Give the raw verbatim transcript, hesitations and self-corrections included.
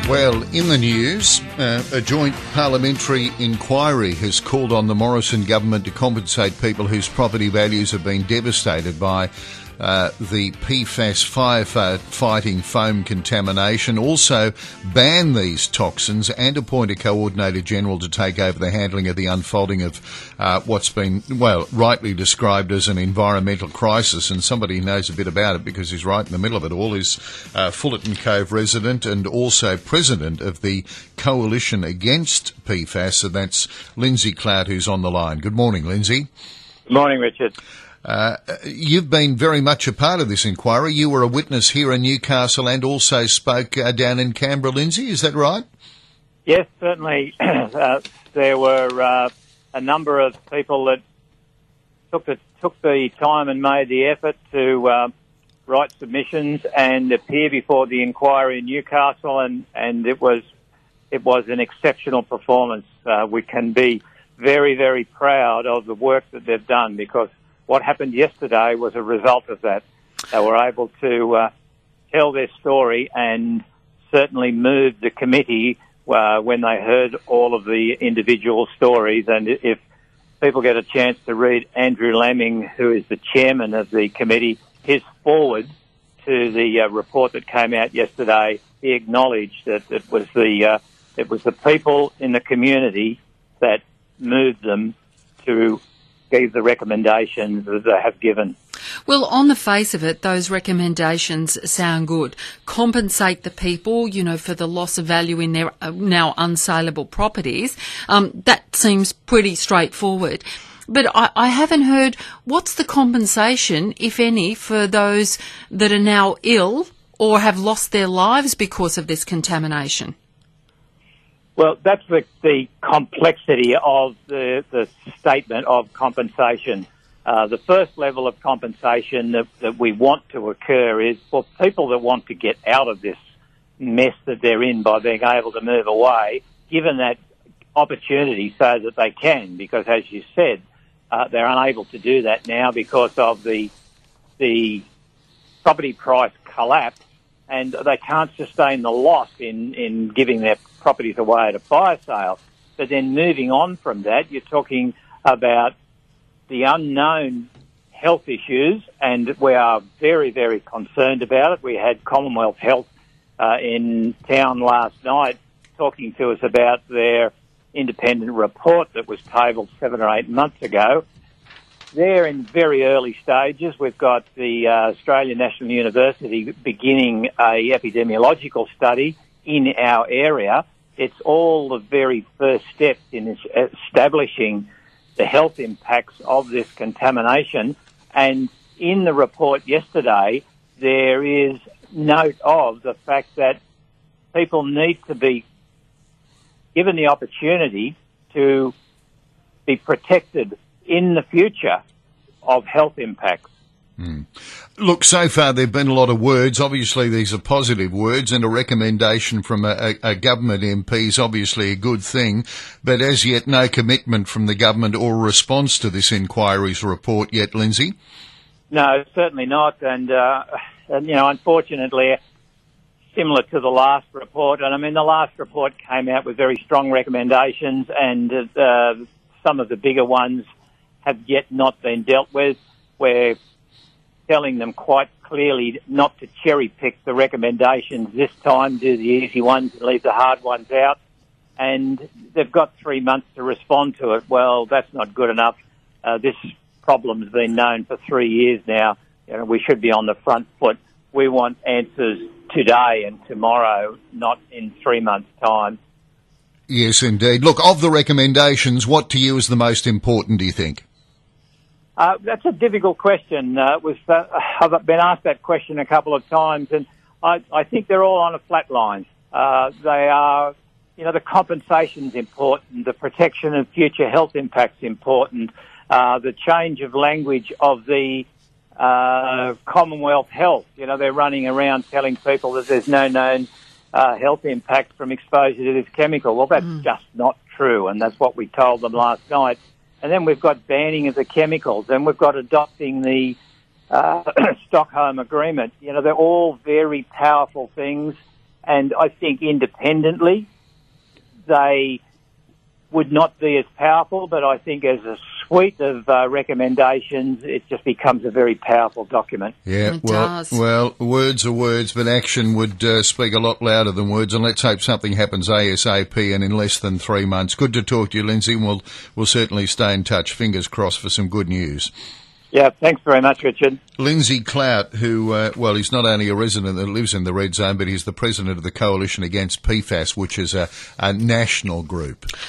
Well, in the news, uh, a joint parliamentary inquiry has called on the Morrison government to compensate people whose property values have been devastated by uh, the P FAS firefighting foam contamination, also ban these toxins and appoint a Coordinator General to take over the handling of the unfolding of uh, what's been, well, rightly described as an environmental crisis. And somebody who knows a bit about it, because he's right in the middle of it all, is uh, Fullerton Cove resident and also president of the Coalition Against P FAS, and that's Lindsay Clout, who's on the line. Good morning, Lindsay. Good morning, Richard. Uh, you've been very much a part of this inquiry. You were a witness here in Newcastle and also spoke uh, down in Canberra, Lindsay, is that right? Yes, certainly. uh, there were uh, a number of people that took the, took the time and made the effort to uh, write submissions and appear before the inquiry in Newcastle, and, and it was it was an exceptional performance. Uh, we can be very, very proud of the work that they've done, because what happened yesterday was a result of that. They were able to uh, tell their story and certainly move the committee uh, when they heard all of the individual stories. And if people get a chance to read Andrew Laming, who is the chairman of the committee, his forward to the uh, report that came out yesterday, he acknowledged that it was the uh, it was the people in the community that moved them to give the recommendations that they have given. Well, on the face of it, those recommendations sound good. Compensate the people, you know, for the loss of value in their uh, now unsaleable properties. Um, that seems pretty straightforward. But I, I haven't heard, what's the compensation, if any, for those that are now ill or have lost their lives because of this contamination? Well, that's the, the complexity of the, the statement of compensation. Uh, the first level of compensation that, that we want to occur is for people that want to get out of this mess that they're in by being able to move away, given that opportunity so that they can, because as you said, uh, they're unable to do that now because of the the property price collapse, and they can't sustain the loss in, in giving their properties away at a fire sale. But then moving on from that, you're talking about the unknown health issues, and we are very, very concerned about it. We had Commonwealth Health uh, in town last night talking to us about their independent report that was tabled seven or eight months ago. They're in very early stages. We've got the uh, Australian National University beginning a epidemiological study in our area. It's all the very first steps in establishing the health impacts of this contamination. And in the report yesterday, there is note of the fact that people need to be given the opportunity to be protected in the future of health impacts. Mm. Look, so far there have been a lot of words. Obviously these are positive words, and a recommendation from a, a, a government M P is obviously a good thing, but as yet no commitment from the government or response to this inquiry's report yet, Lindsay? No, certainly not, and, uh, and you know, unfortunately, similar to the last report, and I mean the last report came out with very strong recommendations, and uh, some of the bigger ones have yet not been dealt with. We're telling them quite clearly not to cherry-pick the recommendations this time, do the easy ones and leave the hard ones out. And they've got three months to respond to it. Well, that's not good enough. Uh, this problem has been known for three years now. You know, we should be on the front foot. We want answers today and tomorrow, not in three months' time. Yes, indeed. Look, of the recommendations, what to you is the most important, do you think? Uh, that's a difficult question. Uh, was uh, I've been asked that question a couple of times, and I, I think they're all on a flat line. Uh, they are, you know, the compensation's important, the protection of future health impact's important, uh, the change of language of the uh, Commonwealth Health. You know, they're running around telling people that there's no known uh, health impact from exposure to this chemical. Well, that's mm. just not true, and that's what we told them last night. And then we've got banning of the chemicals, and we've got adopting the uh, Stockholm Agreement. You know, they're all very powerful things. and I think independently they would not be as powerful, but I think as a suite of uh, recommendations, it just becomes a very powerful document. Yeah, It well, does. well, words are words, but action would uh, speak a lot louder than words, and let's hope something happens ASAP and in less than three months. Good to talk to you, Lindsay, and we'll, we'll certainly stay in touch. Fingers crossed for some good news. Yeah, thanks very much, Richard. Lindsay Clout, who, uh, well, he's not only a resident that lives in the red zone, but he's the president of the Coalition Against P FAS, which is a, a national group.